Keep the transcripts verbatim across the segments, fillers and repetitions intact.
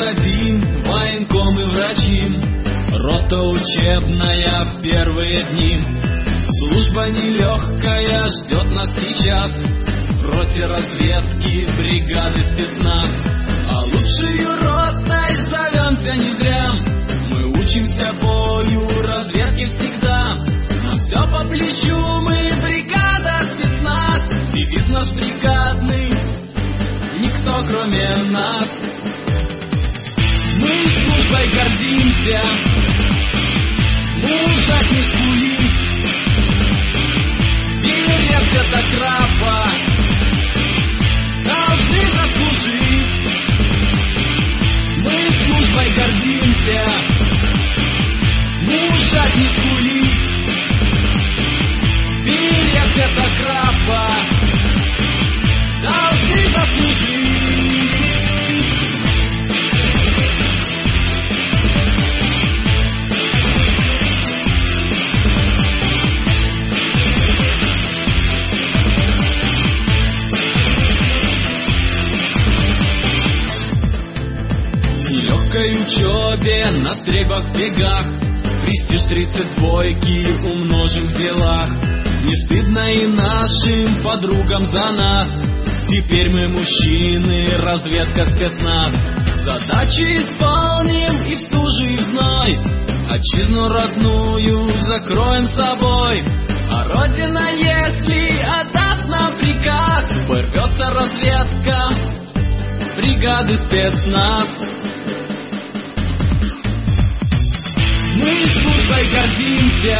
один, военкомы, врачи, рота учебная в первые дни. Служба нелегкая ждет нас сейчас, в роте разведки бригады спецназ. А лучшую ротой зовемся не зря, мы учимся бою, разведке всегда. Нам все по плечу, мы бригада спецназ, девиз наш бригадный, никто кроме нас. Мы службой гордимся, мужа не скулить, берег это крапа, должны заслужить. Мы службой гордимся, мужа не скулить, берег это крапа, должны заслужить. Учебе, на стрельбах, бегах, престиж тридцать бойки умножим в делах. Не стыдно и нашим подругам за нас, теперь мы мужчины, разведка, спецназ. Задачи исполним и в стужу и в зной, отчизну родную закроем собой. А Родина, если отдаст нам приказ, порвется разведка, бригады спецназ. Мы службой гордимся,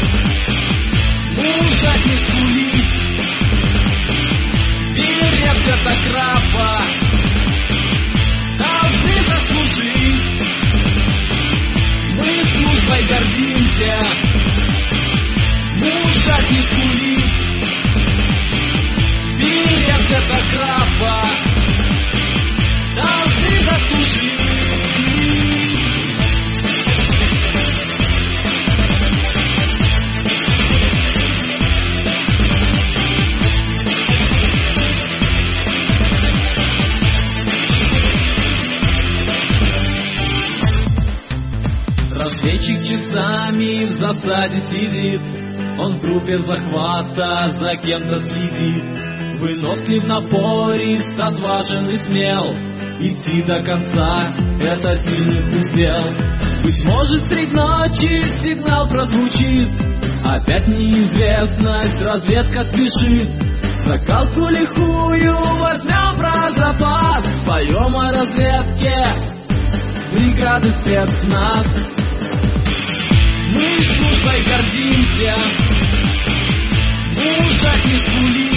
мужа не скулить, берег это крапа, должны заслужить. Мы службой гордимся, мужа не скулить, берег это крапа, должны заслужить. Разведчик часами в засаде сидит, он в группе захвата за кем-то следит. Вынослив, напорист, отважен и смел, идти до конца — это сильных удел. Быть может, средь ночи сигнал прозвучит, опять неизвестность, разведка спешит. Закалку лихую возьмем про запас, поем о разведке, бригады спецназ. Мы службой гордимся, мужа не скулить,